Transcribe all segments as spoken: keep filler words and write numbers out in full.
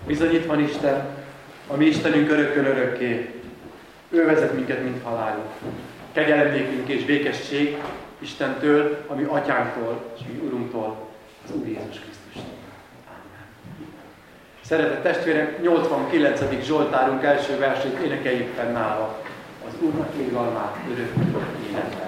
Bizony itt van Isten, a mi Istenünk örökkön örökké. Ő vezet minket, mint halálunk. Kegyelemnékünk és békesség Istentől, a mi atyánktól és mi Urunktól, az Úr Jézus Krisztustól. Amen. Szeretett testvérek, nyolcvankilencedik Zsoltárunk első versét énekeljük fennállva. Az Úrnak irgalmát örök életben.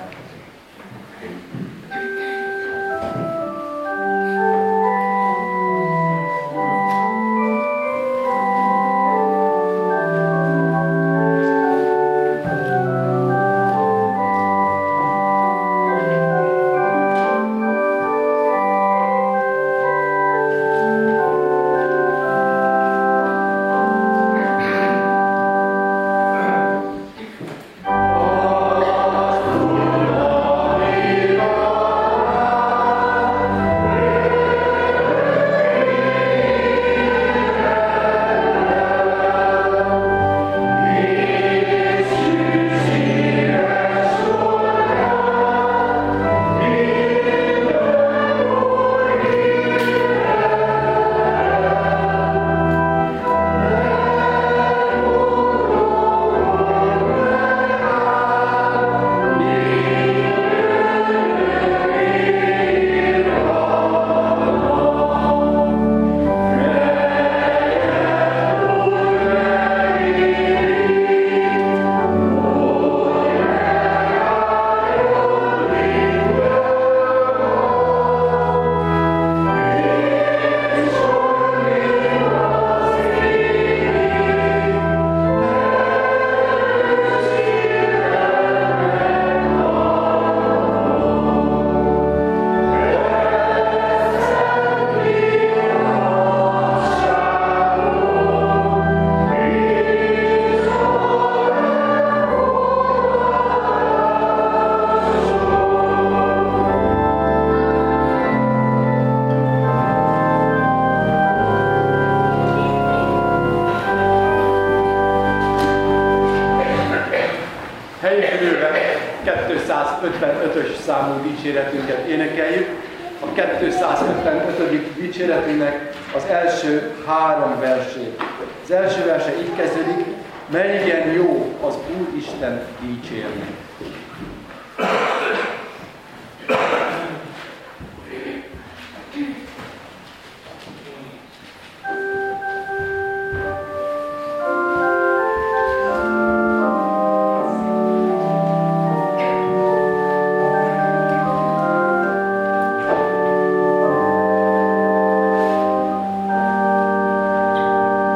kétszázötvenötös számú dicséretünket énekeljük. A kétszázötvenötödik dicséretünknek az első három versét. Az első verse így kezdődik: melyen jó az Úristen dicsérni.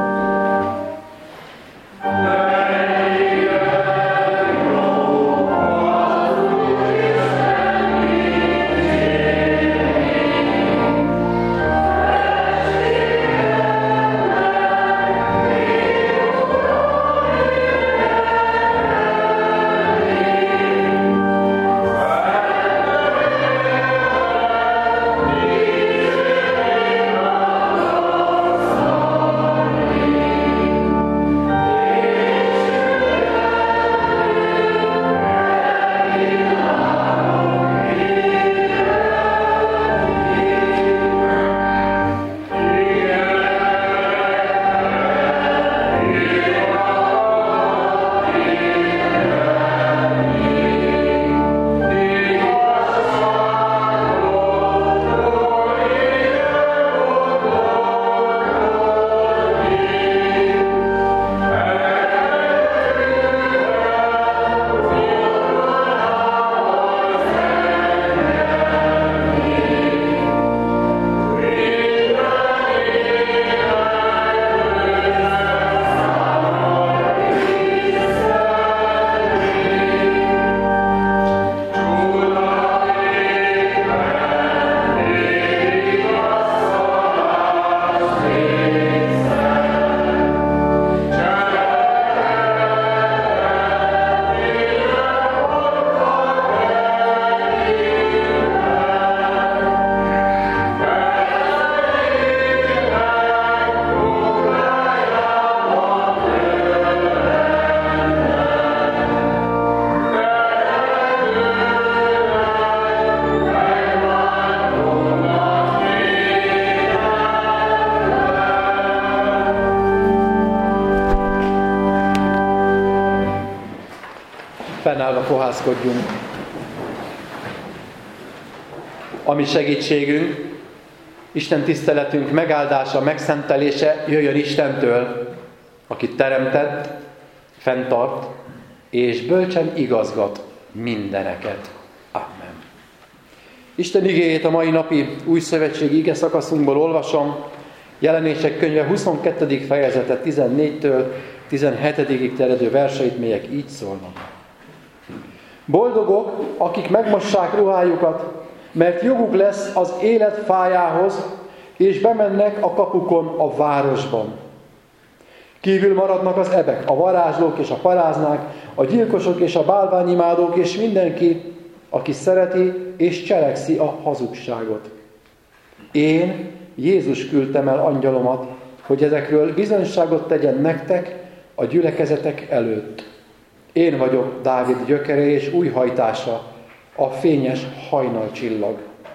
Amen. asztalára fohászkodjunk. Ami segítségünk, Isten tiszteletünk megáldása, megszentelése jöjjön Istentől, aki teremtett, fenntart és bölcsen igazgat mindeneket. Amen. Isten igéjét a mai napi új szövetségi ige szakaszunkból olvasom. Jelenések könyve huszonkettedik fejezete tizennégytől tizenhetedikig terjedő verseit, melyek így szólnak. Boldogok, akik megmossák ruhájukat, mert joguk lesz az élet fájához, és bemennek a kapukon a városban. Kívül maradnak az ebek, a varázslók és a paráznák, a gyilkosok és a bálványimádók, és mindenki, aki szereti és cselekszi a hazugságot. Én, Jézus küldtem el angyalomat, hogy ezekről bizonyságot tegyen nektek a gyülekezetek előtt. Én vagyok Dávid gyökere és új hajtása, a fényes hajnalcsillag.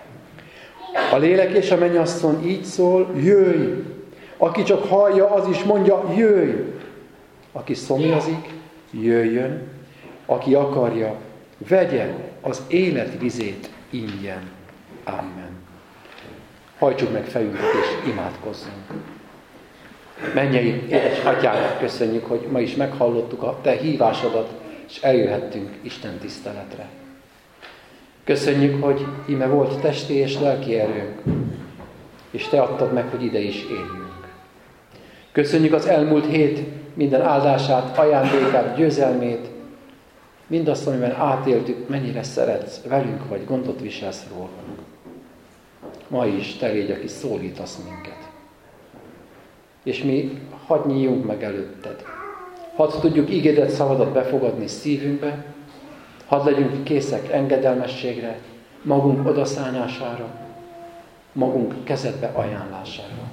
A lélek és a mennyasszony így szól, jöjj! Aki csak hallja, az is mondja, jöjj! Aki szomjazik, jöjjön! Aki akarja, vegye az élet vizét ingyen. Amen. Hajtsuk meg fejünket és imádkozzunk. Mennyei édes Atyának köszönjük, hogy ma is meghallottuk a Te hívásodat, és eljöhettünk Isten tiszteletre. Köszönjük, hogy íme volt testi és lelki erőnk, és Te adtad meg, hogy ide is éljünk. Köszönjük az elmúlt hét minden áldását, ajándékát, győzelmét, mindazt, amiben átéltük, mennyire szeretsz, velünk vagy, gondot viselsz rólunk. Ma is Te légy, aki szólítasz minket. És mi hadd nyíljunk meg előtted. Hadd tudjuk ígédet, szavadat befogadni szívünkbe, hadd legyünk készek engedelmességre, magunk odaszánására, magunk kezedbe ajánlására.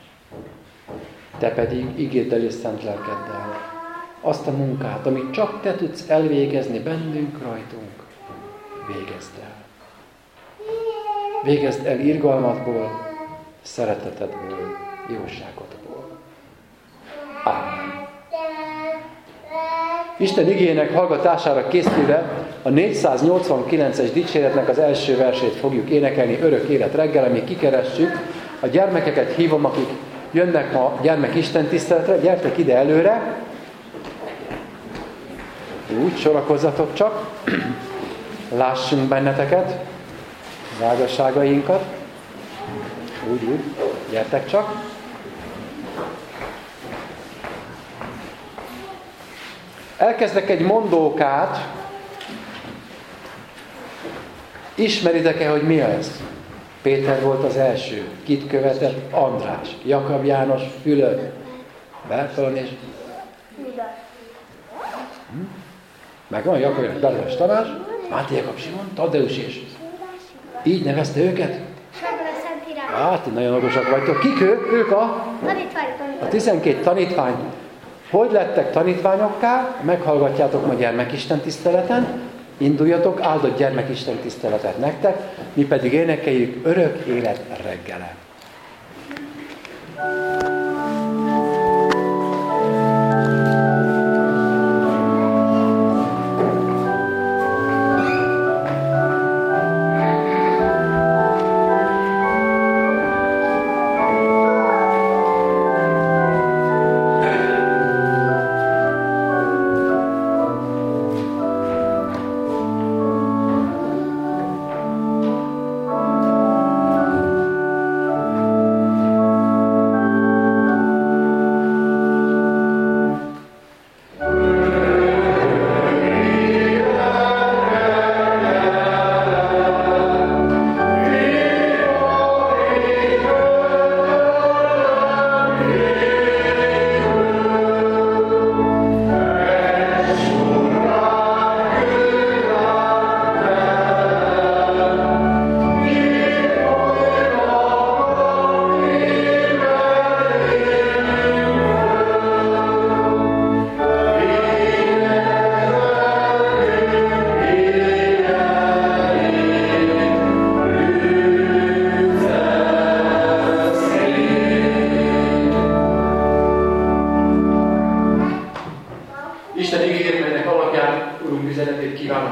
Te pedig ígéddel és szent lelkeddel azt a munkát, amit csak Te tudsz elvégezni bennünk, rajtunk, végezd el. Végezd el irgalmadból, szeretetedből, jóságodból. Amen. Isten igének hallgatására készülve a négyszáznyolcvankilences dicséretnek az első versét fogjuk énekelni örök élet reggel, amíg kikeressük. A gyermekeket hívom, akik jönnek ma gyermek Isten tiszteletre, gyertek ide előre. Úgy, sorakozzatok csak. Lássunk benneteket, vágasságainkat. Úgy, úgy, gyertek csak. Elkezdek egy mondókát. Ismeritek-e, hogy mi ez? Péter volt az első. Kit követett? András. Jakab János, Fülöp, Bertalan és... Hm? Megvan Jakab János, Bertalan és Tamás, Máté Jakab Simon, Taddeus és... Így nevezte őket? Hát, nagyon okosak vagytok. Kik ők? Ők a... A tizenkét tanítvány. Hogy lettek tanítványokká? Meghallgatjátok ma gyermekisten tiszteleten. Induljatok, áldott gyermekisten tiszteletet nektek, mi pedig énekeljük örök élet reggele. Thank you.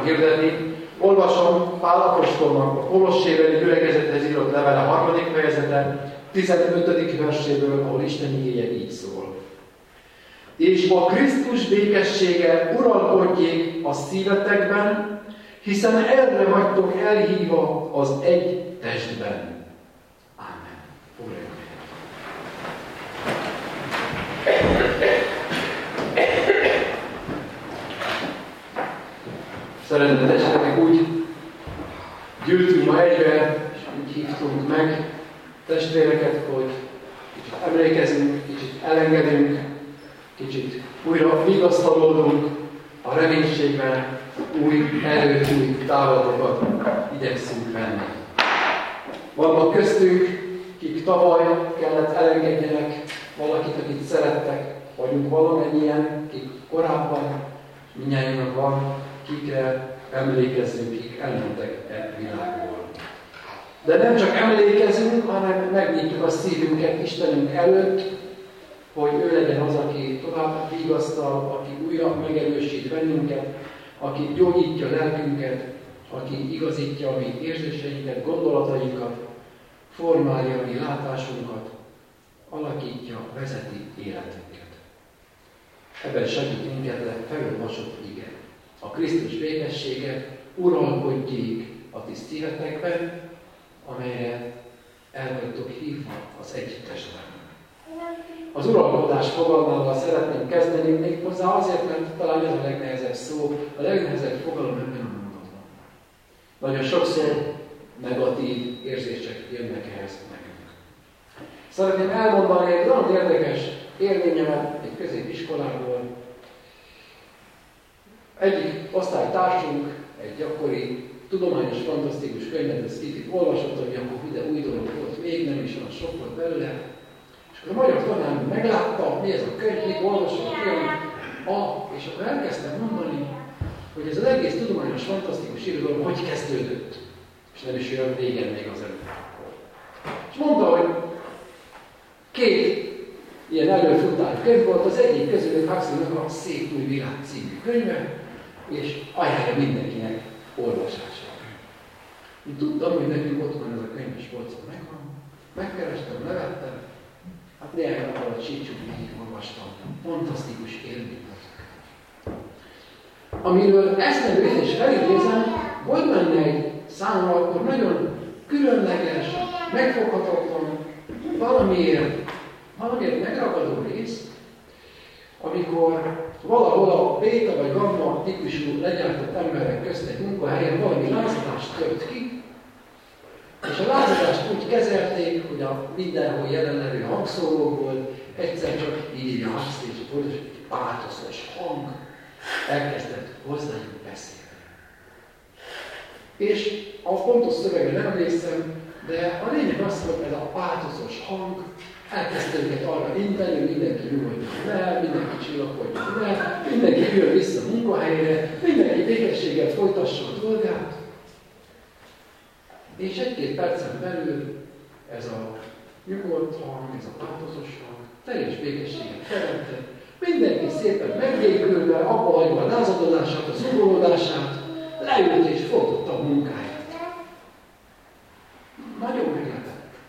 hirdetni. Olvasom Pál apostolnak a Kolossébeli gyülekezethez írott levele harmadik fejezete, tizenötödik verséből, ahol Isten igéje így szól. És a Krisztus békessége uralkodjék a szívetekben, hiszen erre vagytok elhívva az egy testben. Ámen. Foglaljuk helyet. Szeretett testvéreknek, úgy gyűltünk ma egyre, és úgy hívtunk meg testvéreket, hogy kicsit emlékezünk, kicsit elengedünk, kicsit újra vigasztalódunk a reménységben, új erőt, új távlatokat igyekszünk venni. Vannak köztünk, kik tavaly kellett elengedjenek valakit, akit szerettek, vagyunk valamennyien, kik korábban, mindnyájunknak van, kikre emlékezzünk, kik elmentek e világból. De nem csak emlékezünk, hanem megnyitjuk a szívünket Istenünk előtt, hogy ő legyen az, aki tovább vigasztal, aki újra megerősít bennünket, aki gyógyítja lelkünket, aki igazítja a mi érzéseinket, gondolatainkat, formálja a mi látásunkat, alakítja, vezeti életünket. Ebben segít minket le felolvasott ige. A Krisztus békessége uralkodjék a ti szívetekben, amelyre el vagytok hívva az egy testben. Az uralkodás fogalmával szeretném kezdeni, méghozzá azért, mert talán ez a legnehezebb szó, a legnehezebb fogalom ebben a mondatban. Nagyon sokszor negatív érzések jönnek ehhez nekünk. Szeretném elmondani egy nagyon érdekes élményemet egy középiskolából. Egyik osztálytársunk egy gyakori, tudományos, fantasztikus könyvet, ezt itt olvasott, hogy akkor ide új dolog volt, még nem is olyan sok volt belőle. És akkor a magyar tanár meglátta, mi ez a könyv, mit olvasott, ilyen, ah, és akkor elkezdtem mondani, hogy ez az egész tudományos, fantasztikus irodalom hogy kezdődött. És nem is olyan régen még az előtt. És mondta, hogy két ilyen előfutány könyv volt, az egyik közülük Huxleynak a Szép új világ című könyve, és ajánlja mindenkinek olvasásra. Én tudtam, hogy nekünk otthon ez a könyves polcon megvan, megkerestem, levettem, hát néhány nap alatt sícsuk végig olvastam. Fantasztikus élmény volt. Amiről eszembe és felidézem, volt benne egy számomra akkor nagyon különleges, megfoghatatlan, valamiért, valamiért megragadó rész, amikor valahol a béta vagy gamma típusú legyártott emberek közt egy munkahelyen valami lázadást tört ki, és a lázadást úgy kezelték, hogy a mindenhol jelenlevő hangszóróból egyszer csak így a Huxley és volt egy pátoszos hang elkezdett hozzájuk beszélni. És a pontos szövegre nem emlékszem, de a lényeg az, hogy ez a pátoszos hang elkezdte őket arra inteni, hogy mindenki nyugodjon le, mindenki csillapodjon le, mindenki jön vissza a munkahelyre, mindenki békességgel folytassa a dolgát. És egy-két percen belül ez a nyugodt hang, ez a pátoszos hang teljes békességet teremtett, mindenki szépen megbékülve, abba hagyva a lázadozását, a zugolódását, leült és folytatta a munkáját. Nagyon meglepett.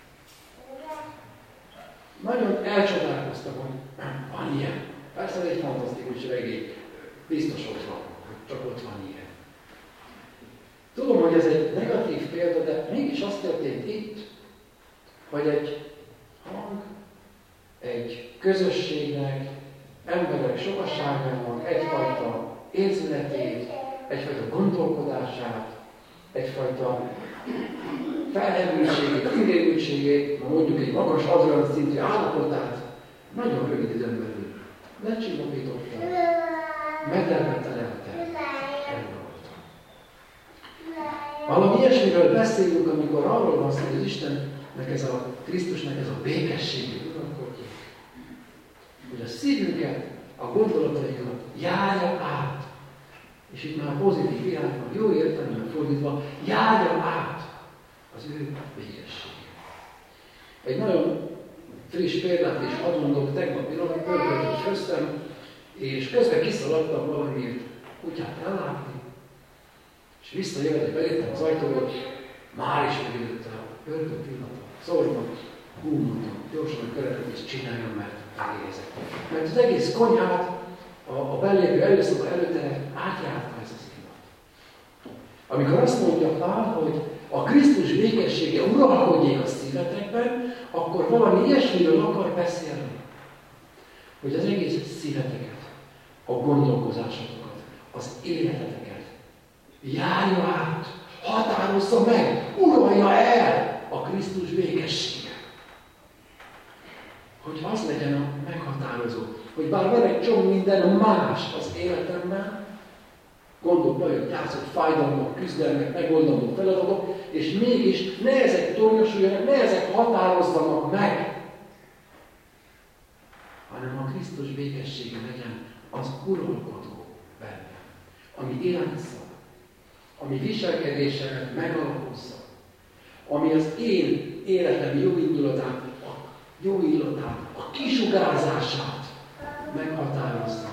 Nagyon elcsodálkoztam, hogy van ilyen. Persze ez egy fantasztikus regény, biztos ott van, hogy csak ott van ilyen. Tudom, hogy ez egy negatív példa, de mégis azt történt itt, hogy egy hang, egy közösségnek, emberek sokaságának egyfajta érzületét, egyfajta gondolkodását, egyfajta felhevültségét, ingérültségét, mondjuk egy magas adrenalin szintű állapotát nagyon rövid időn belül lecsillapította, mederbe terelte, elragadta. Valami ilyesmiről beszélünk, amikor arról van szó, hogy az Istennek ez a Krisztusnak ez a békességét uralkodjék, hogy a szívünket, a gondolatainkat járja át, és itt már pozitív irányban, jó értelemben fordítva, járja át az ő békessége. Egy nagyon friss példát is adondok, tegnap pillanat, pörgöltöt köztem, és közben kiszaladtam valamiért kutyát ellátni, És visszajövetek, beléptem az ajtóba, már is megidőtte a ördög pillanat. Szóltam, hú, mondtam, gyorsan a köretet és csináljam, mert megérzek. Mert az egész konyhát, a, a belépő előszoba előtere átjárta ez az illat. Amikor azt mondja Pál, hogy a Krisztus békessége uralkodjék a szívetekben, akkor valami ilyesmiről akar beszélni. Hogy az egész szíveteket, a gondolkozásokat, az életeteket járja át, határozza meg, uralja el a Krisztus békessége. Hogy az legyen a meghatározó, hogy bár van egy csomó minden más az életemben, gondok, bajok, gyászok, fájdalmak, küzdelmek, megoldandó feladatok, és mégis ne ezek tornyosuljanak, ne ezek határozzanak meg, hanem a Krisztus békessége legyen az uralkodó bennem, ami irányszab, ami viselkedésemet megalapozza, ami az én életem jó indulatát, a jó illatát, a kisugárzását meghatározza,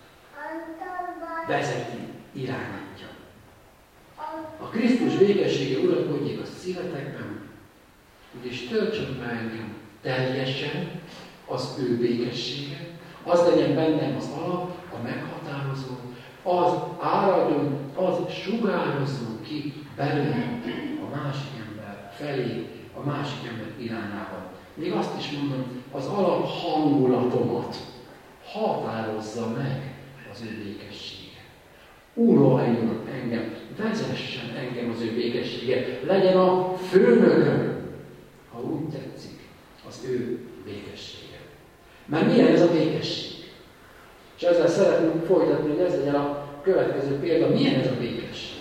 vezeti, irányítja. A Krisztus békessége uralkodjék a szívetekben, és töltsön be engem teljesen az ő békessége, az legyen bennem az alap, a meghatározó, az áradjon, az sugározzon ki belőlem a másik ember felé, a másik ember irányában. Még azt is mondom, az alap hangulatomat határozza meg az ő békessége. Uraljon engem, vezessen engem az ő békessége, legyen a főnököm, ha úgy tetszik, az ő békessége. Mert milyen ez a békesség? És ezzel szeretném folytatni, hogy ez legyen a következő példa. Milyen ez a békesség?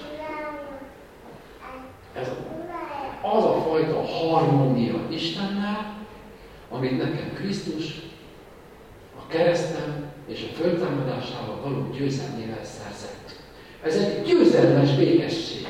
Ez az a fajta harmónia Istennel, amit nekem Krisztus a kereszten és a föltámadásával való győzelmével szerzett. Ez egy győzelmes békesség.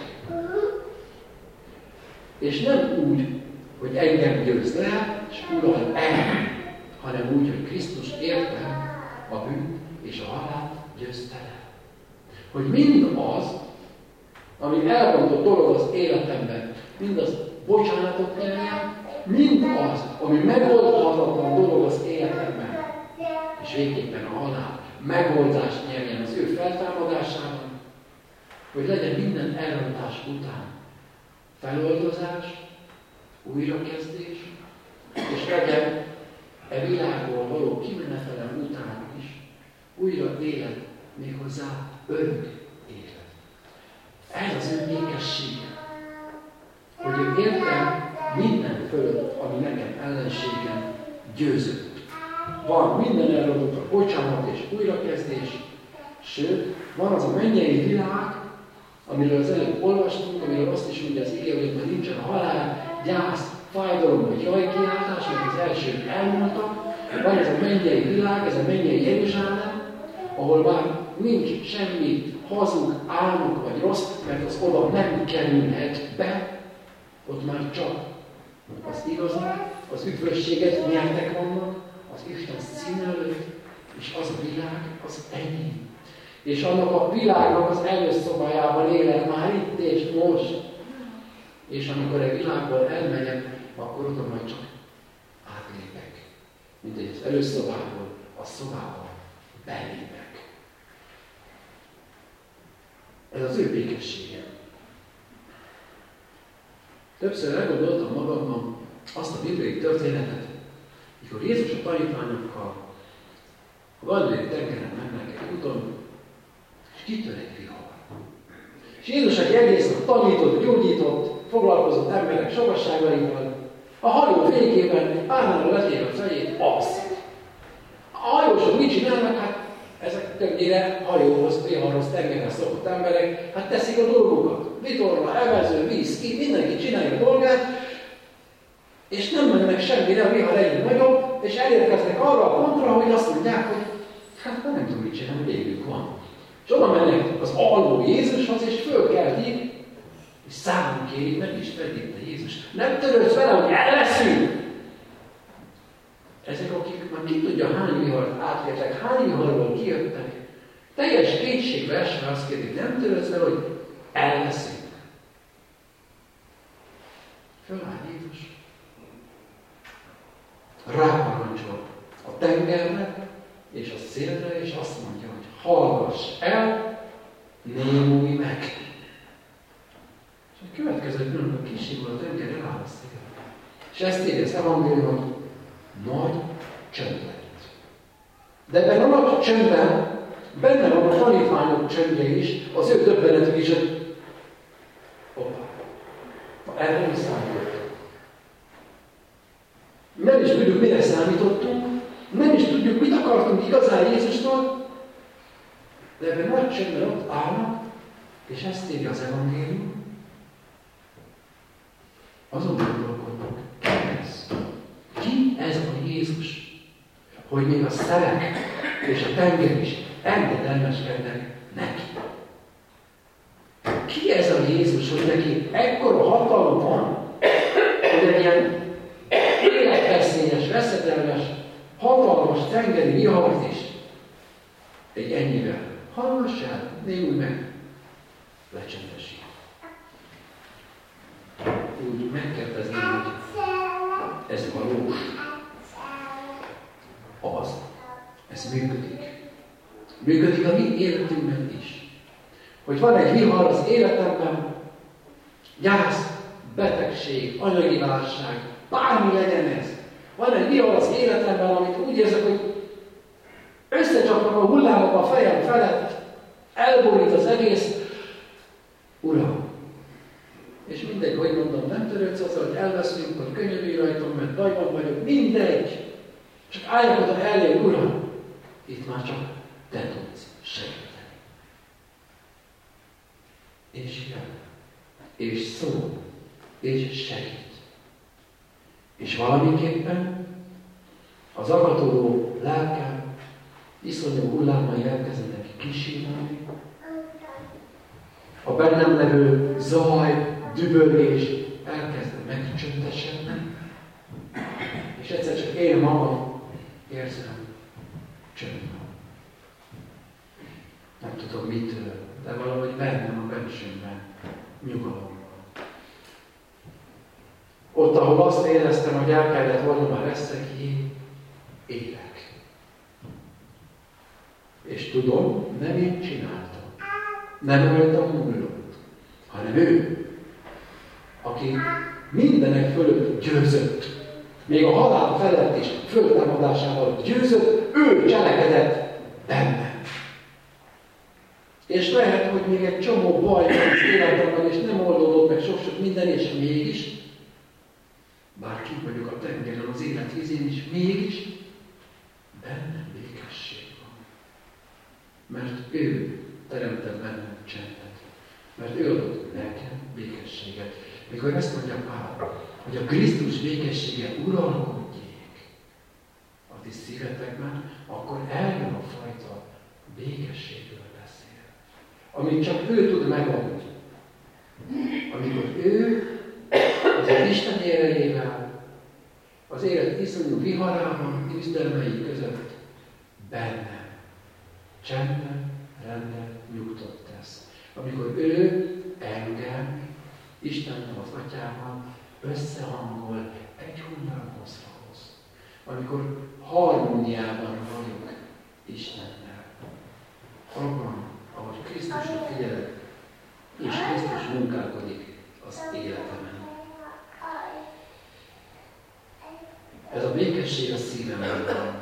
És nem úgy, hogy engem győz le, és ural el, hanem úgy, hogy Krisztus érte a bűnt és a halált győzte le. Hogy mind az, ami elrontott dolog az életemben, mind az bocsánatot nyerjen, mind az, ami megoldhatatlan dolog az életemben, és végképpen a halál megoldást nyerjen az ő feltámadásában, hogy legyen minden elrontás után feloldozás, újrakezdés, és legyen e világból való kimenetelem után is újra élet, méghozzá örök élet. Ez az ő békessége, hogy ő értem minden fölött, ami nekem ellenségem győzött. Van minden elrontott a bocsánat és újrakezdés, sőt, van az a mennyei világ, amiről az előbb olvastunk, amiről azt is mondja az ige, hogy már nincsen halál, gyász, fájdalom vagy jajkiáltás, mert az elsők elmúltak. Van ez a mennyei világ, ez a mennyei Jeruzsálem, ahol már nincs semmi hazug, álmok vagy rossz, mert az oda nem kerülhet be, ott már csak az igazat, az üdvösséget nyertek vannak, az Isten szín előtt, és az a világ az enyém. És annak a világnak az előszobájában élek már itt és most. És amikor a világból elmegyek, akkor oda majd csak átlépek. Mint egy az előszobából a szobába belépek. Ez az ő békessége. Többször elgondoltam magamban azt a bibliai történetet, mikor Jézus a tanítványokkal a Galilei tengeren mennek egy úton, és kitör egy vihar. És Jézus, aki egész nap tanított, gyógyított, foglalkozott emberek sokaságaival, a hajó végében párnára letér a fejét, alszik. A hajósok mit csinálnak? Hát ezek többnyire hajóhoz, viharhoz, tengerhez szokott emberek, hát teszik a dolgokat. Vitorla, evező, víz, ki, mindenki csinálja a dolgát, és nem mennek semmire, a vihar egyre nagyobb, és elérkeznek arra a pontra, hogy azt mondják, hogy hát nem tudom mit csinálni, végük van. És oda mennek az alvó Jézushoz, és fölkeltik, és számon kérik, meg is fedjéte Jézus. Nem törődsz vele, hogy elveszünk! Ezek, akik már ki tudja, hány vihart átértek, hány viharból kijöttek, teljes kétségbe esve azt kérdik, nem törődsz vele, hogy elveszünk. tengerre és a szélre, és azt mondja, hogy hallgass el, némulj meg. És a következő pillanatban kisígul a tenger, eláll a szél. És ezt írja az evangélium, hogy nagy csönd lett. De ebben a nagy csöndben benne van a tanítványok csöndje is, az ő döbbenetük is, hogy hoppá, erre nem számítottunk. Nem is tudjuk, mire számítottunk, nem is tudjuk, mit akartunk igazán Jézustól, de ebben nagy csöndben ott állnak, és ezt írja az evangélium, azon gondolkodnak, ki ez? Ki ez a Jézus? Hogy még a szelek és a tenger is engedelmeskednek neki. Ki ez a Jézus, hogy neki ekkora hatalma van, hogy egy ilyen életveszélyes, veszedelmes, hatalmas tengeri vihart is egy ennyivel hallgass el, némulj meg, lecsendesít. Úgy megkérdezni, hogy ez valós. Az. Ez működik. Működik a mi életünkben is. Hogy van egy vihar az életemben, gyász, betegség, anyagi válság, bármi legyen ez. Van egy vihar az életemben, amit úgy érzek, hogy összecsapnak a hullámok a fejem felett, elborít az egész. Uram! És mindegy, hogy mondom, nem törődsz azzal, hogy elveszünk, hogy könyörülj rajtam, mert bajban vagyok, mindegy. Csak álljak oda elé, Uram! Itt már csak Te tudsz segíteni. És jön, és szól, és segít. És valamiképpen az akadozó lelkem iszonyú hullámai elkezdenek kisírni, a bennem levő zaj, dübörgés elkezd megcsöndesedni, és egyszer csak én magam érzem csöndben. Nem tudom mitől, de valahogy bennem a bensőmben nyugalom. Ott, ahol azt éreztem, hogy el kellett volna már leszek, én élek. És tudom, nem én csináltam. Nem rajtam múlott, hanem ő, aki mindenek fölött győzött. Még a halál felett is föltámadásával győzött, ő cselekedett bennem. És lehet, hogy még egy csomó baj van az életemben, és nem oldódott meg sok-sok minden, és mégis, bár kint vagyok a tengeren, az élet vízén is, mégis bennem békesség van. Mert ő teremtett bennem csendet. Mert ő adott nekem békességet. Mikor ezt mondja Pál, hogy a Krisztus békessége uralkodjék a ti szívetekben, akkor eljön a fajta békességről beszél. Amit csak ő tud megadni. Amikor ő az az Isten erejével, az élet iszonyú viharában, küzdelmei között bennem csendet, rendet, nyugtot tesz. Amikor ő engem Istennel, az Atyával összehangol egy hullámhoz hoz. Amikor harmóniában vagyok Istennel. Abban, ahogy Krisztusra figyelek, és Krisztus munkálkodik az életemen. Ez a békesség a szívemben van.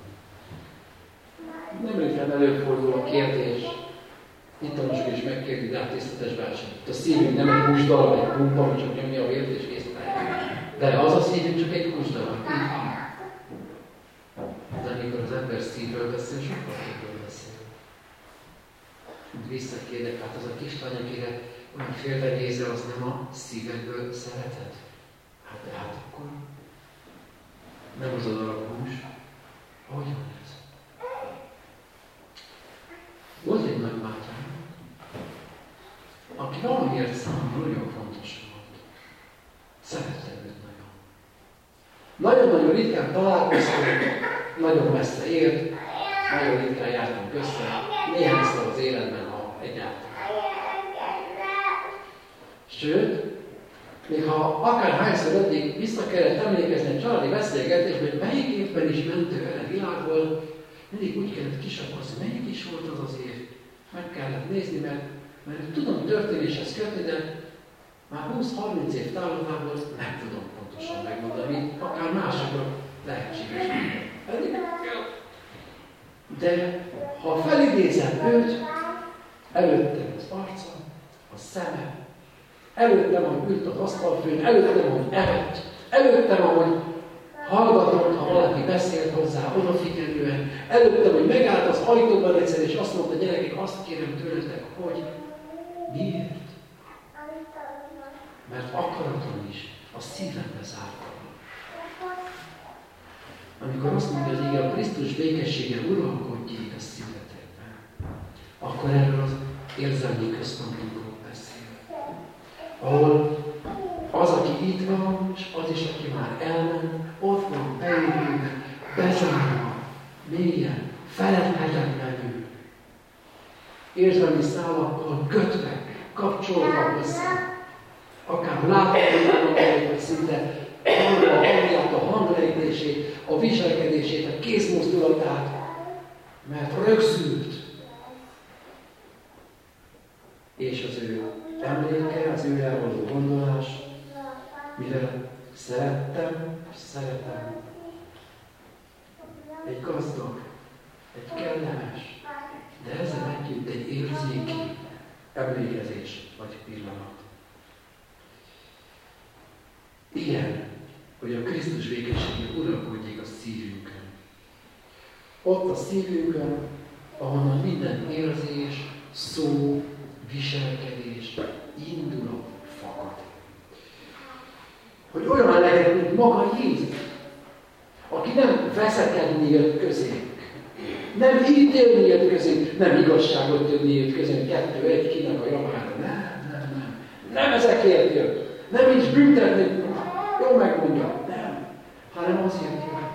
Nem ritkán előfordul a kérdés, itt a mosok is megkérdi, de hát tisztetes bácsi. A szívünk nem egy húsdarab, egy pumpa, ami csak nyomja a vért és kész. De az a szívünk csak egy húsdarab. De amikor az ember szívről beszél, sokkal többről beszél. Visszakérdek, hát az a kislány, akire olyan félre nézel, az nem a szívedből szereted? Hát de hát akkor nem az a darab hús. Hogy van ez? Volt egy nagybátyám, aki valamiért számomra nagyon fontos volt. Szerettem őt nagyon. Nagyon-nagyon ritkán találkoztunk, nagyon messze ért, nagyon ritkán jártunk össze, néhányszor az életben, ha egyáltalán. Sőt, még ha akárhányszor eddig vissza kellett emlékezni a családi beszélgetésbe, hogy melyik évben is mentő el a világból, mindig úgy kellett kisakkozni, melyik is volt az az év. Meg kellett nézni, mert, mert tudom történéshez kötni, de már húsz-harminc év távlatából nem tudom pontosan megmondani, akár másokra lehetséges. De ha felidézem őt, előttem az arca, a szeme, előttem, ahogy ült az asztalfőn, előttem, ahogy evett, előttem, ahogy hallgatott, ha valaki beszélt hozzá odafigyelően, előttem, hogy megállt az ajtóban egyszer, és azt mondta, gyerekek, azt kérem tőletek, hogy miért? Mert akaratom is a szívembe zártam. Amikor azt mondja, hogy igen, a Krisztus békessége uralkodjék a szívetekben, akkor erről az érzelmi központunkról beszél. Ahol az, aki itt van, és az is, aki már elment, ott van beépülve, bezárva, mélyen, feledhetetlenül, érzelmi szálakkal kötve, kapcsolva hozzá. Akár láthatóan, hogy szinte hallva a hangját, a hanglejtését, a viselkedését, a kézmozdulatát, mert rögzült. És az ő emléke, az ő elvaló gondolás, mivel szerettem, és szeretem, egy gazdag, egy kellemes, de ezzel együtt egy érzéki emlékezés vagy pillanat. Igen, hogy a Krisztus békessége uralkodjék a szívünkön. Ott a szívünkön, ahonnan minden érzés, szó, viselkedés, indulat fakad. Hogy olyan legyen, mint maga Jézus, aki nem veszekedni jött közénk, nem ítélni jött közénk, nem igazságot jönni jött közénk, kettő, egy, kinek a javára. Nem, nem, nem. Nem ezekért jött. Nem is büntetni. Jó megmondja, nem, hanem azért jött,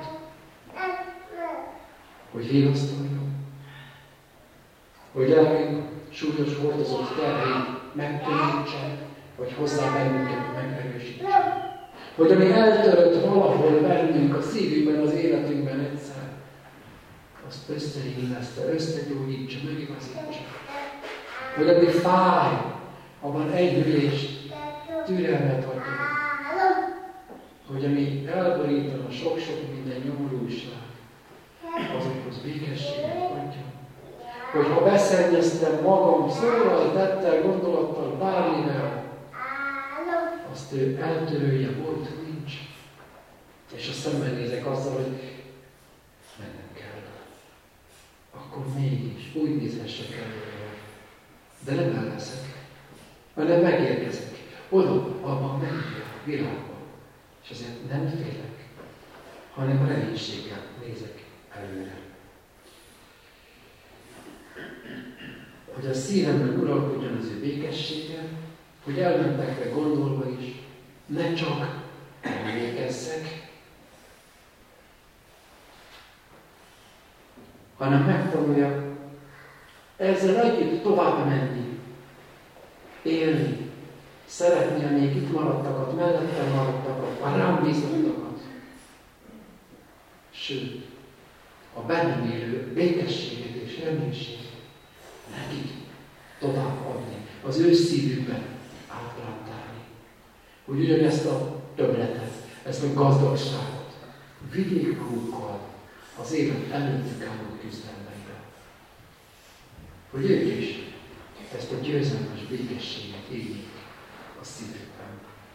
hogy vigasztaljon, hogy lelkünk súlyos hordozott terheit megkönnyítsen, vagy hozzá bennünket megerősítsen. Hogy ami eltörött valahol bennünk, a szívünkben, az életünkben egyszer, azt összeilleszte, összegyógyítsa, megigazítsa. Hogy ami fáj, abban enyhülést, türelmet hagyja. Hogy ami elborítana sok-sok minden nyomorúság, azokhoz békességet adja. Hogy ha beszennyeztem magam szóval, tettel, gondolattal, bármivel, azt ő eltörölje, volt, nincs. És a szemben nézek azzal, hogy mennem kell. Akkor mégis úgy nézhessek előre. De nem elleszek, hanem megérkezek. Oda, abban a mennyire, a világban. És azért nem félek, hanem reménységgel nézek előre. Hogy a szívemben uralkodjon az ő békessége, hogy elmentekre gondolva is, ne csak emlékezzek, hanem megtanuljak ezzel együtt tovább menni, élni, szeretni a még itt maradtakat, mellettem maradtakat, a rám bízottakat. Sőt, a bennem élő békességet és reménységet nekik továbbadni, az ő szívükben átlántálni. Hogy ugyanezt a többletet, ezt a gazdagságot vigyék magukkal az élet előttük álló küzdelmeiben. Hogy ők is ezt a győzelmes békességet éljék a szívükben.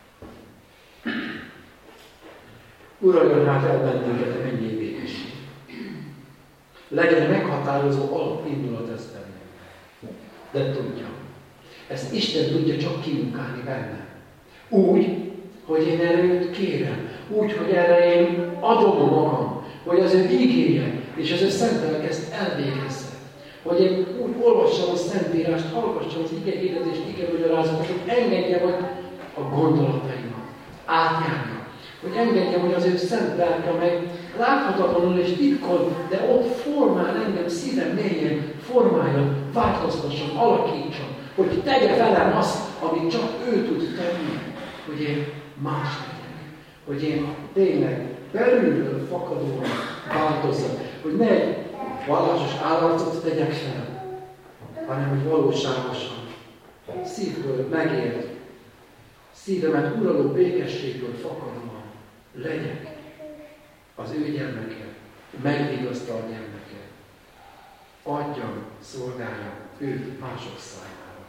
Uraljon hát el bennünket mennyi békesség. Legyen meghatározó alapindulat ez bennünk. De tudja, ezt Isten tudja csak kimunkálni benne. Úgy, hogy én erőt kérem. Úgy, hogy erre én adom magam. Hogy az ő igéje és az ő szent lélek ezt elvégezze. Hogy én úgy olvassam a Szentírást, hallgassam az igehirdetést, igemagyarázatokat, hogy engedjem, hogy a gondolataimat átjárja. Hogy engedjem, hogy az ő szent lelke meg láthatatlanul és titkon, de ott formál engem szívem mélyen, formáljon, változtasson, alakítson, hogy tegye velem azt, amit csak ő tud tenni. hogy én más legyek, hogy én tényleg belülről fakadóan változzak, hogy ne egy vallásos állarcot tegyek fel, hanem hogy valóságosan, szívből megért, szívemet uraló békességből fakadóan legyek az ő gyermeke, megvigasztalt gyermeke. Adjam, szolgáljam őt mások számára.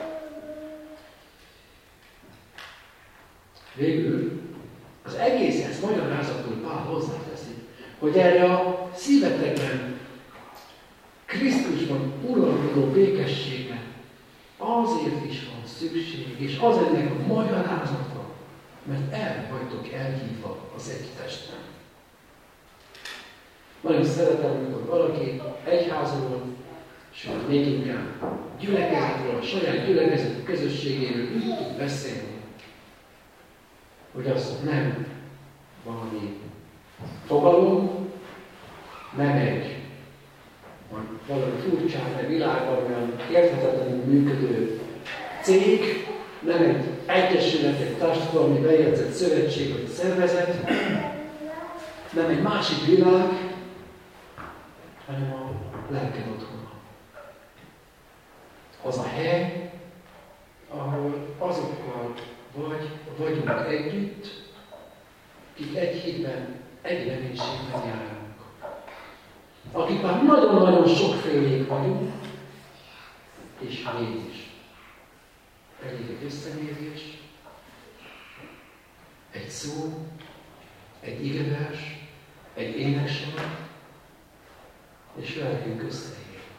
Végül az egész ezt magyarázatul Pál hozzáteszi, hogy erre a szívetekben Krisztusban uralkodó békességre azért is van szükség, és az ennek a magyarázata, mert erre vagytok elhívva az egy testben. Nagyon szeretem, amikor valaki egyházról, sőt még inkább gyülekezetről, a saját gyülekezet közösségéről úgy tud beszélni, hogy azt nem valami fogalom, nem egy valami furcsán, egy világban olyan érthetetlenül működő cég, nem egy egyesület, egy társadalmi bejegyzett szövetség vagy szervezet, nem egy másik világ, hanem a lelked otthona. Az a hely, ahol azokkal vagy, vagyunk együtt, akik egy hitben, egy reménységben járunk. Akik már nagyon-nagyon sokfélék vagyunk, és mégis elég egy összemérés, egy szó, egy igevers, egy éneksor, és lelkünk összeér.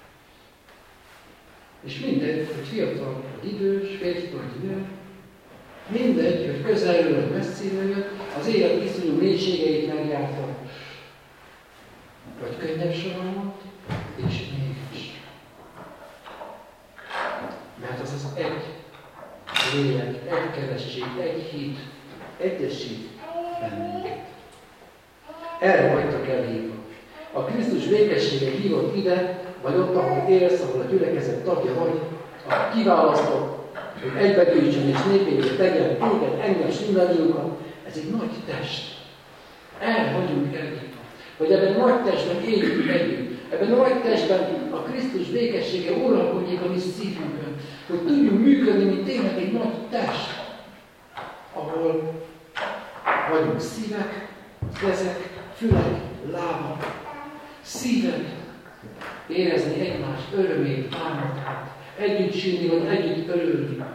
És mindegy, hogy fiatal vagy idős, férfi vagy nő, mindegy, hogy közelről vagy messziről jött, az élet iszonyú mélységeit megjárta, vagy könnyebb sorolmat, és mégis. Mert az az egy lélek, egy keresztség, egy hit, egyesít bennünket. Erre vagytok elhívva. A Krisztus békessége hívott ide, vagy ott, ahol élsz, ahol a gyülekezet tagja vagy, a kiválasztott, hogy egybegyűjtsön és népévé tegyen téged, engem, s mindannyiunkat, ez egy nagy test. Erre vagyunk elhívva. Hogy ebben a nagy testben éljünk együtt. Ebben a nagy testben a Krisztus békessége uralkodjék a mi szívünkön. Hogy tudjunk működni, mint tényleg egy nagy test, ahol vagyunk szívek, kezek, fülek, lábak, szívek, érezni egymás örömét, bánatát, együtt sírni, vagy együtt örülni.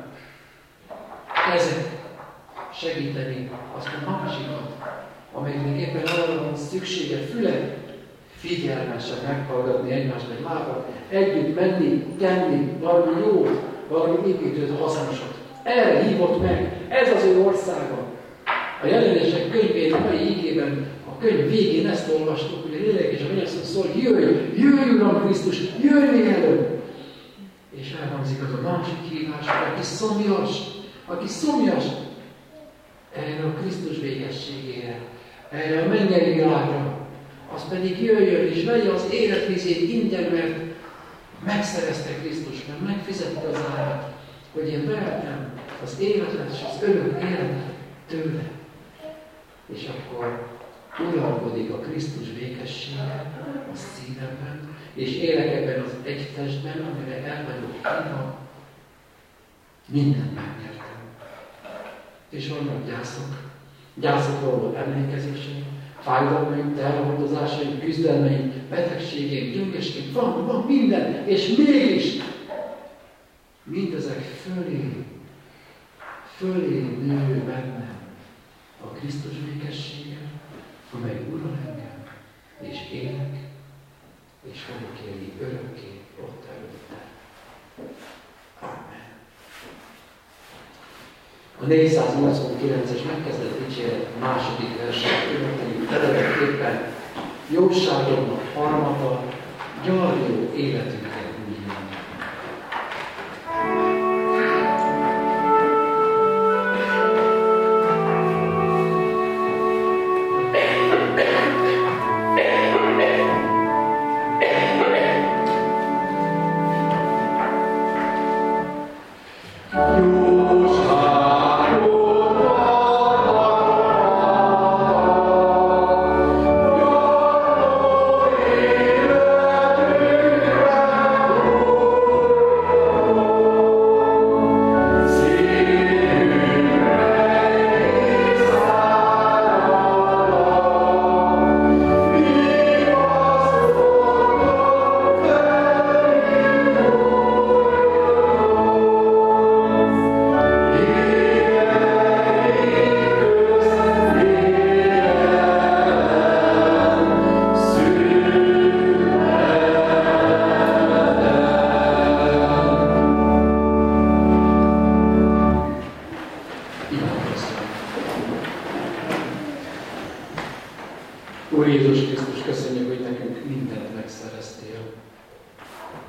Kezek, segíteni azt a másikat, amelynek éppen arra van szüksége, fülek, figyelmesen meghallgatni egymást, egy lábat, együtt menni, tenni, valami jót, valami építőt, hasznosat. Erre hívott meg, ez az ő országa. A Jelenések könyvének mai ígében, a könyv végén ezt olvastuk, hogy a lélek és a mennyasszony szól, jöjj, jöjj, Uram Krisztus, jöjj mielőbb! És elhangzik az a másik hívás, aki szomjas, aki szomjas, erre a Krisztus békességére, erre a mennyei világra, az pedig jöjjön és vegye az életvizét ingyen, mert megszerezte Krisztus, mert megfizette az árat, hogy én vehetem az életet és az örök életet tőle. És akkor uralkodik a Krisztus békessége a szívemben, és élek ebben az egy testben, amire el vagyok hívva, mindent megnyertem. És vannak gyászok, gyászokról emlékezéseim, fájdalmaim, terhordozásaim, küzdelmeim, betegségeim, gyöngesként, van, van minden, és mégis mindezek fölé, fölé nő bennem a Krisztus békessége, amely ural engem, és élek, és fogok élni örökké ott előtte. Amen. A négyszáznyolcvankilences megkezdett dicséret második verset követeljük eredetképpen jóságodnak harmata, gyarló életünket újjön. Jóságodnak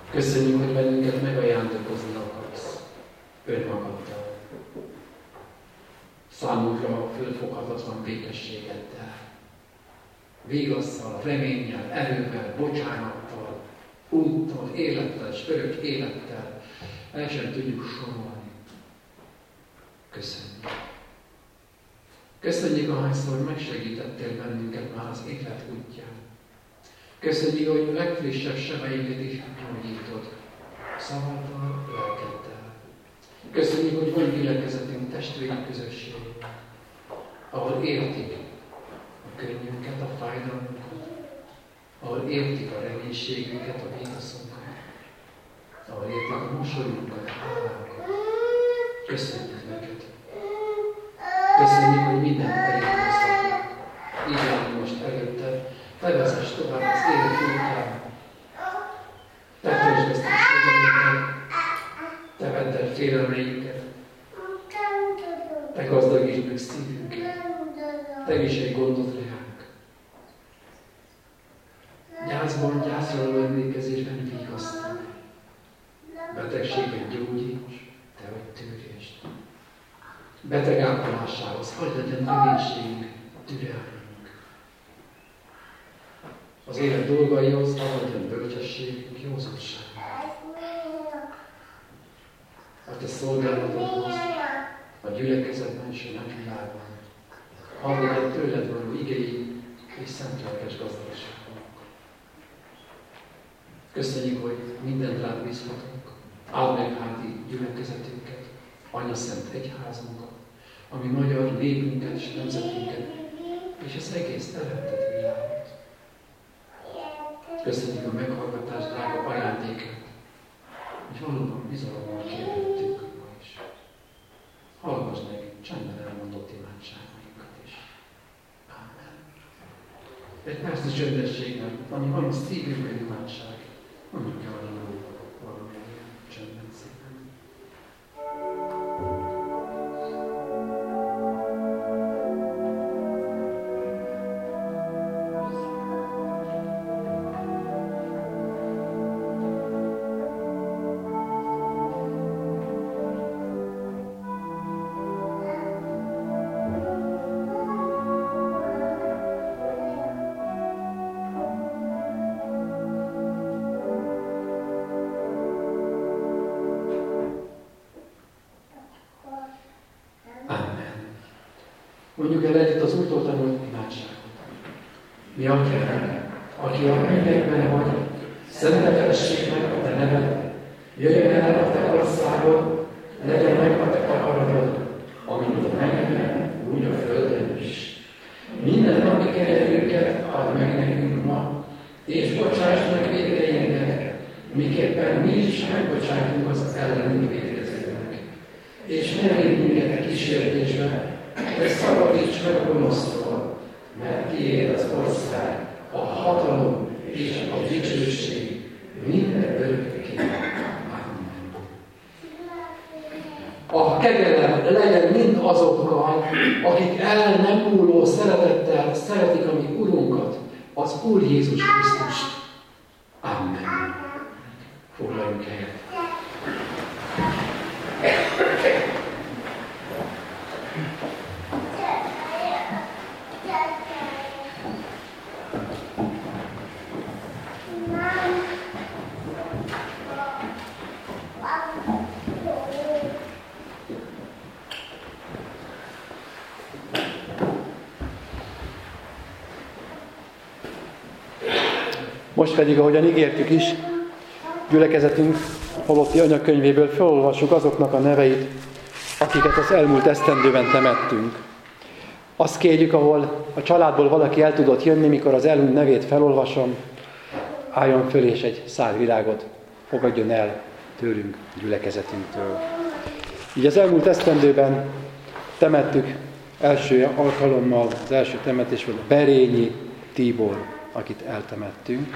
Köszönjük, hogy bennünket megajándékozni akarsz önmagaddal. Számunkra fölfoghatatlan békességeddel, vigasszal, reménnyel, erővel, bocsánattal, úttal, élettel és örök élettel. El sem tudjuk sorolni. Köszönjük. Köszönjük, ahányszor megsegítettél bennünket már az élet útján. Köszönjük, hogy legfrissebb sebeinket is gyógyítod, szavaddal, lelkeddel. Köszönjük, hogy van gyülekezetünk testvéri közösség, ahol értik a könnyünket, a fájdalmunkat, ahol értik a reménységünket, a vitaszunkat, ahol értik a mosolyunkat, a hálánkat. Köszönjük neked. Köszönjük, hogy mindent elérkeztetek. Így állunk most előtted. Te vezess tovább az élet útján. Te töltsd ezt a ségelőket. Te vedd el félelmeinket. Te gazdagítsd meg szívünket. Te viselj gondot ránk. Gyászban, gyászra való emlékezésben vigasztalj. Betegségben gyógyíts, te vagy tűrést. Beteg ápolásához hadd legyen reménységünk, türelmünk. Az élet dolgaihoz hadd legyen bölcsességünk, józanságunk. A te szolgálatodhoz, a gyülekezetben és a nagyvilágban hadd legyen tőled való igéink és szent lelkes gazdagságunk. Köszönjük, hogy mindent rád bízhatunk. Áld meg háti gyülekezetünket, Anya Szent Egyházunkat, ami magyar népünket és nemzetünket, és az egész teremtett világot. Köszönjük a meghallgatás drága ajándékát, hogy valóban bizalommal kérhettünk ma is. Hallgass meg csendben elmondott imádságainkat is. Amen. Egy perc csöndességben, ami van a szívünkben imádság, mondjuk el a jó valamilyen csendben szépen. Mondjuk el együtt az Úrtól tanult imádságot. Mi Atyánk, aki a mennyekben vagy, szenteltessék meg a te neved, jöjjön el a te országod, legyen meg a te akaratod, amint a mennyben, úgy a földön is. Minden napi kenyerünket add meg nekünk ma, és bocsáss meg vétkeinket, miképpen mi is megbocsátunk az ellenünk vétkezőnek. És ne védj minket kísértésbe, de szabadíts meg a gonosztól, mert tiéd az ország, a hatalom és a dicsőség minden örökké. Amen. A kegyelem legyen mind azokkal, akik el nem múló szeretettel szeretik a mi Urunkat, az Úr Jézus Krisztust. Amen. Foglaljunk helyet. Most pedig, ahogyan ígértük is, gyülekezetünk halotti anyakönyvéből felolvassuk azoknak a neveit, akiket az elmúlt esztendőben temettünk. Azt kérjük, ahol a családból valaki el tudott jönni, mikor az elhunyt nevét felolvasom, álljon föl és egy szál virágot fogadjon el tőlünk, gyülekezetünktől. Így az elmúlt esztendőben temettük első alkalommal, az első temetés volt Berényi Tibor, akit eltemettünk.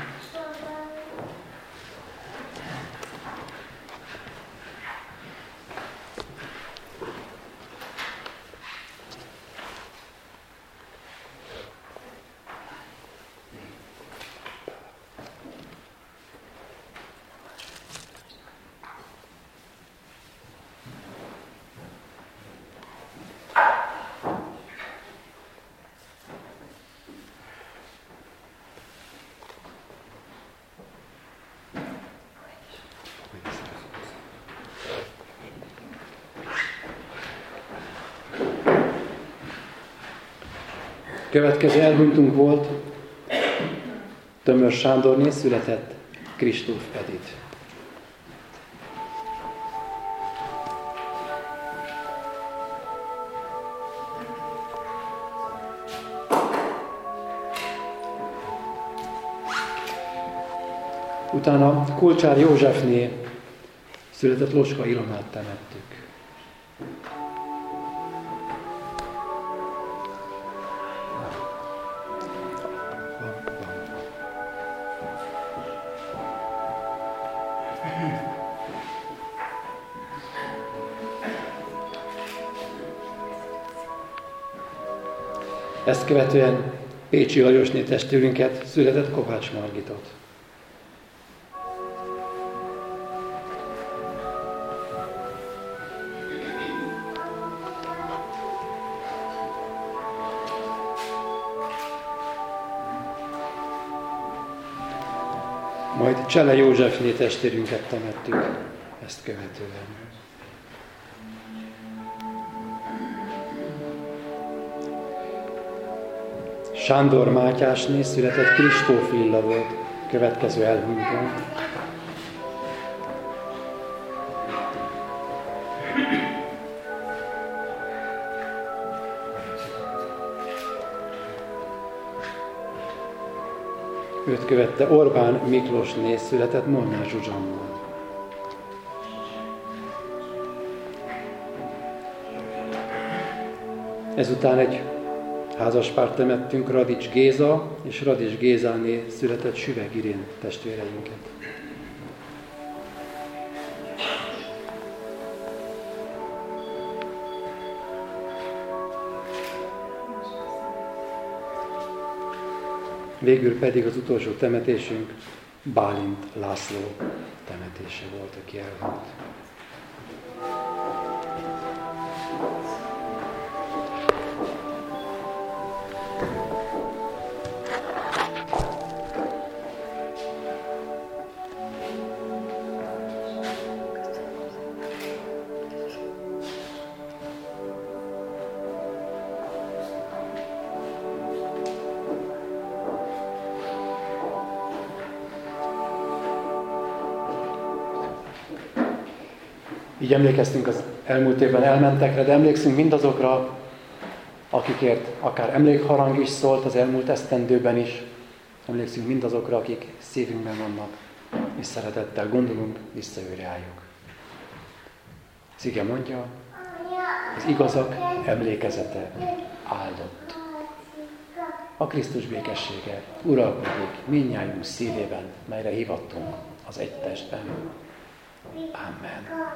Következő elhunytunk volt Tömör Sándorné, született Kristóf Edith. Utána Kulcsár Józsefné született Loska Ilonát temettük. Ezt követően Pécsi Lajosné testvérünket született Kovács Margitot. Majd Csele Józsefné testvérünket temettük ezt követően. Sándor Mátyásné született Kristóf Lilla volt, következő elhunytunk. Őt követte Orbán Miklósné született Molnár Zsuzsan volt. Ezután egy házaspárt temettünk, Radics Géza és Radics Gézáné született Süveg Irén testvéreinket. Végül pedig az utolsó temetésünk Bálint László temetése volt, aki elhunyt. Így emlékeztünk az elmúlt évben elmentekre, de emlékszünk mindazokra, akikért akár emlékharang is szólt az elmúlt esztendőben is. Emlékszünk mindazokra, akik szívünkben vannak, és szeretettel gondolunk vissza ő rájuk. Az ige mondja, az igazak emlékezete áldott. A Krisztus békessége uralkodik mindnyájunk szívében, melyre hivattunk az egy testben. Amen.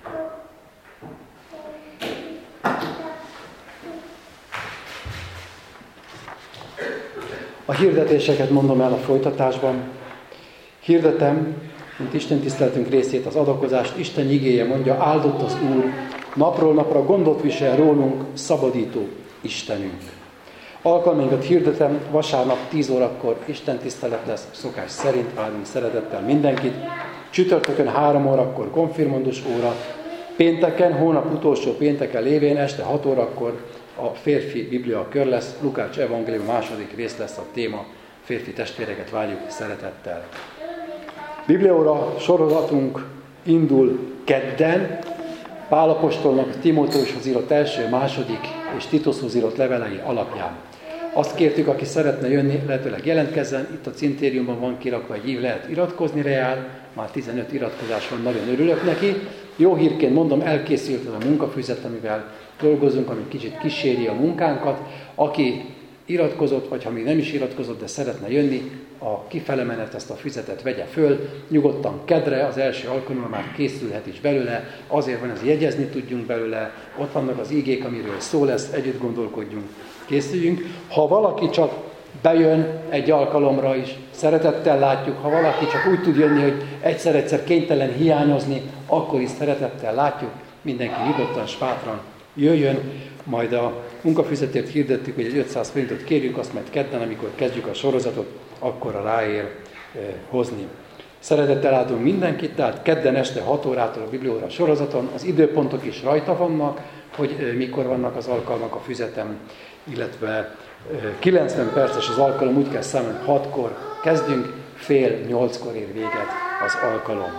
A hirdetéseket mondom el a folytatásban. Hirdetem, mint Isten tiszteletünk részét, az adakozást. Isten igéje mondja, áldott az Úr, napról napra gondot visel rólunk, szabadító Istenünk. Alkalmainkat hirdetem, vasárnap tíz órakor Isten tisztelet lesz, szokás szerint áldunk szeretettel mindenkit. Csütörtökön három órakor konfirmandus óra, pénteken, hónap utolsó pénteken lévén este hat órakor a férfi biblia kör lesz, Lukács evangélium második rész lesz a téma, férfi testvéreket várjuk szeretettel. Bibliaóra sorozatunk indul kedden, Pál apostolnak Timóteushoz írott első, második és Tituszhoz írott levelei alapján. Azt kértük, aki szeretne jönni, lehetőleg jelentkezzen, itt a cintériumban van kirakva egy ív, lehet iratkozni reál, már tizenöt iratkozás van, nagyon örülök neki. Jó hírként mondom, elkészült az a munkafüzet, amivel dolgozunk, ami kicsit kíséri a munkánkat. Aki iratkozott, vagy ha még nem is iratkozott, de szeretne jönni, a kifele menet ezt a füzetet vegye föl, nyugodtan kedre, az első alkalommal már készülhet is belőle, azért van, hogy jegyezni tudjunk belőle, ott vannak az igék, amiről szó lesz, együtt gondolkodjunk, készüljünk. Ha valaki csak bejön egy alkalomra is, szeretettel látjuk, ha valaki csak úgy tud jönni, hogy egyszer-egyszer kénytelen hiányozni, akkor is szeretettel látjuk, mindenki nyugodtan, spátran jöjjön, majd a munkafüzetért hirdettük, hogy egy ötszáz forintot kérjük, azt majd kedden, amikor kezdjük a sorozatot, akkor ráér eh, hozni. Szeretettel látunk mindenkit, tehát kedden este hat órától a Bibliaóra sorozaton, az időpontok is rajta vannak, hogy mikor vannak az alkalmak a füzetem, illetve kilencven perces az alkalom, úgy kell számolni, hatkor kezdünk, fél nyolckor ér véget az alkalom.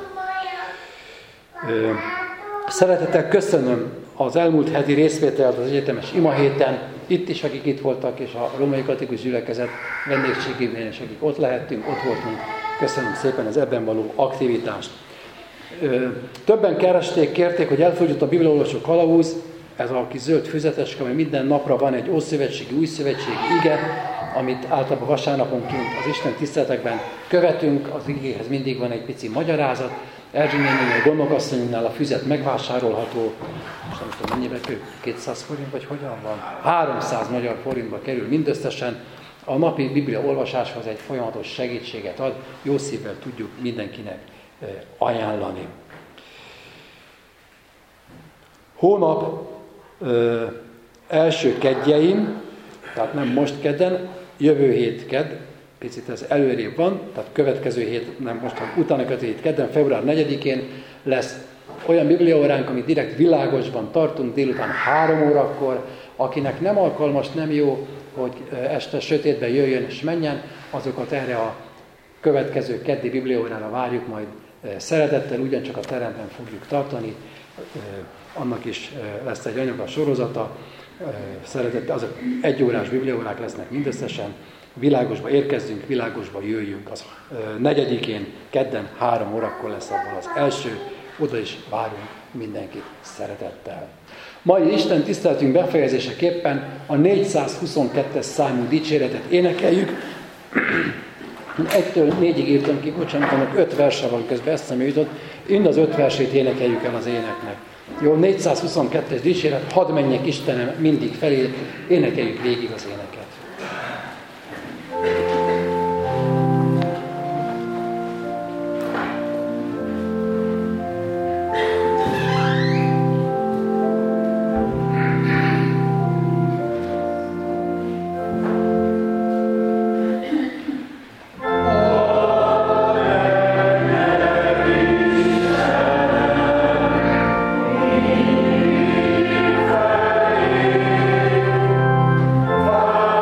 Szeretettel köszönöm az elmúlt heti részvételt az egyetemes imahéten, itt is, akik itt voltak, és a Római Katolikus Gyülekezet vendégségében is, akik ott lehettünk, ott voltunk. Köszönöm szépen az ebben való aktivitást. Többen keresték, kérték, hogy elfogyott a bibliaolvasó kalauz, ez a kis zöld füzeteske, ami minden napra van egy ószövetségi, újszövetségi ige, amit általában vasárnaponként az Isten tiszteletekben követünk, az igéhez mindig van egy pici magyarázat. Erzsi néninél, Gondnokasszonyunknál a füzet megvásárolható, most nem tudom mennyibe kerül, kétszáz forint, vagy hogyan van? háromszáz magyar forintba kerül mindösszesen. A napi Biblia olvasáshoz egy folyamatos segítséget ad, jó szívvel tudjuk mindenkinek ajánlani. Hónap ö, első keddjein, tehát nem most kedden, jövő hét kedd, picit ez előrébb van, tehát következő hét, nem most, hanem utána következő hét kedden, február negyedikén lesz olyan bibliaóránk, amit direkt Világosban tartunk, délután három órakor. Akinek nem alkalmas, nem jó, hogy este sötétben jöjjön és menjen, azokat erre a következő keddi bibliaórára várjuk majd szeretettel, ugyancsak a teremben fogjuk tartani. Annak is lesz egy anyag a sorozata, szeretettel, azok egyórás bibliaórák lesznek mindösszesen. Világosba érkezzünk, Világosba jöjjünk. Az negyedikén, kedden három órakor lesz abból az első, oda is várunk mindenkit szeretettel. Mai Isten tiszteletünk befejezéseképpen a négyszázhuszonkettes számú dicséretet énekeljük. Egytől négyig írtam ki, bocsánat, annak öt verse van közben, eszembe jutott, mind az öt versét énekeljük el az éneknek. Jó, négyszázhuszonkettes dicséret, hadd menjek Istenem mindig felé, énekeljük végig az éneket. Bye.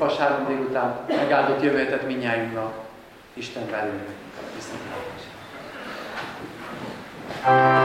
vasárnap délután, megáldott jövő hetet mindnyájunknak. Isten velünk. Viszontlátásra.